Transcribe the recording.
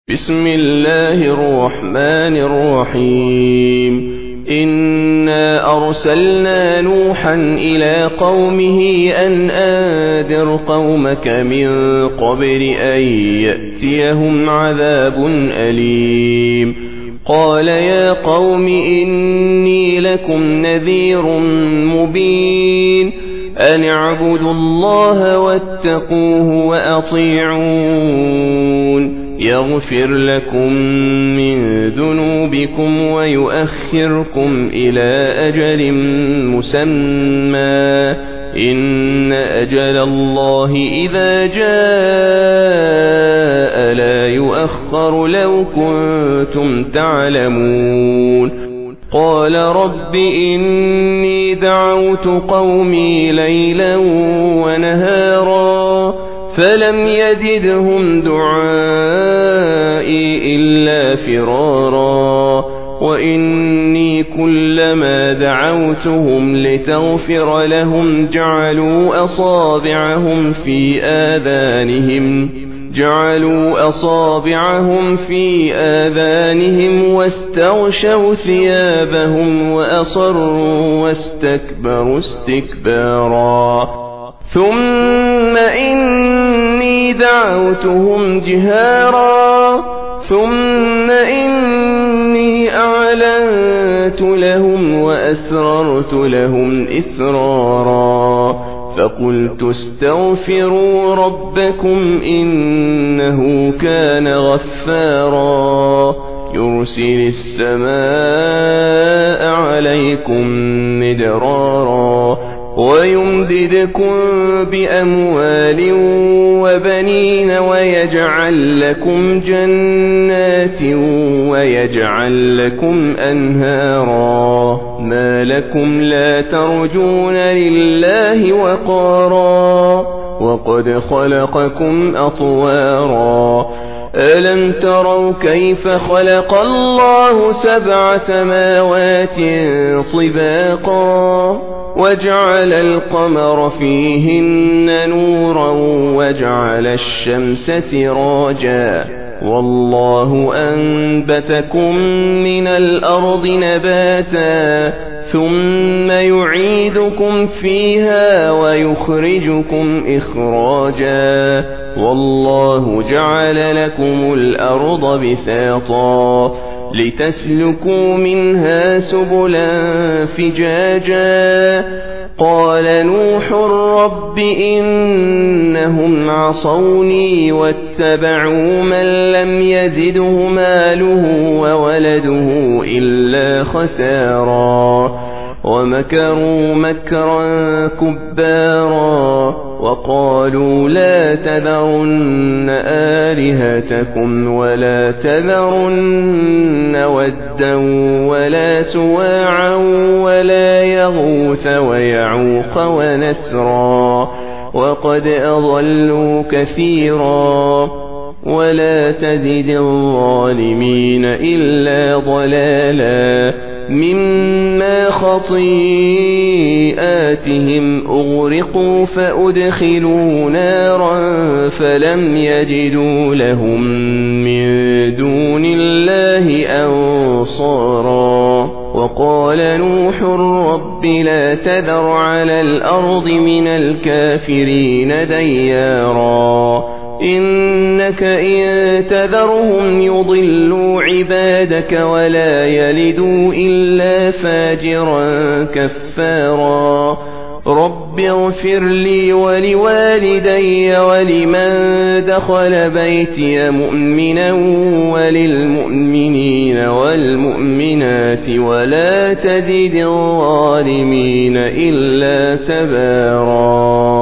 بسم الله الرحمن الرحيم إنا أرسلنا نوحا إلى قومه أن أنذر قومك من قبل أن يأتيهم عذاب أليم قال يا قوم إني لكم نذير مبين أن اعبدوا الله واتقوه وأطيعون يغفر لكم من ذنوبكم ويؤخركم إلى أجل مسمى إن أجل الله إذا جاء لا يؤخر لو كنتم تعلمون قال رب إني دعوت قومي ليلا ونهارا فلم يزدهم دعائي إلا فرارا وإني كلما دعوتهم لتغفر لهم جعلوا أصابعهم في آذانهم واستغشوا ثيابهم وأصروا واستكبروا استكبارا ثم إني دعوتهم جهارا ثم إني أعلنت لهم وأسررت لهم إسرارا فقلت استغفروا ربكم إنه كان غفارا يرسل السماء عليكم مدرارا ويمددكم بأموال وبنين ويجعل لكم جنات ويجعل لكم أنهارا ما لكم لا ترجون لله وقارا وقد خلقكم أطوارا ألم تروا كيف خلق الله 7 سماوات طباقا وجعل القمر فيهن نورا وجعل الشمس سراجا والله أنبتكم من الأرض نباتا ثم يعيدكم فيها ويخرجكم إخراجا والله جعل لكم الأرض بساطا لتسلكوا منها سبلا فجاجا قال نوح رب إنهم عصوني واتبعوا من لم يزده ماله وولده إلا خسارا ومكروا مكرا كبارا وقالوا لا تذرن آلهتكم ولا تذرن ودا ولا سواعا ولا يغوث ويعوق ونسرا وقد أضلوا كثيرا ولا تزد الظالمين إلا ضلالا مما خطيئاتهم أغرقوا فأدخلوا نارا فلم يجدوا لهم من دون الله أنصارا وقال نوح رب لا تذر على الأرض من الكافرين ديارا إنك إن تذرهم يضلوا عبادك ولا يلدوا إلا فاجرا كفارا رب اغفر لي ولوالدي ولمن دخل بيتي مؤمنا وللمؤمنين والمؤمنات ولا تزد الظالمين إلا تبارا.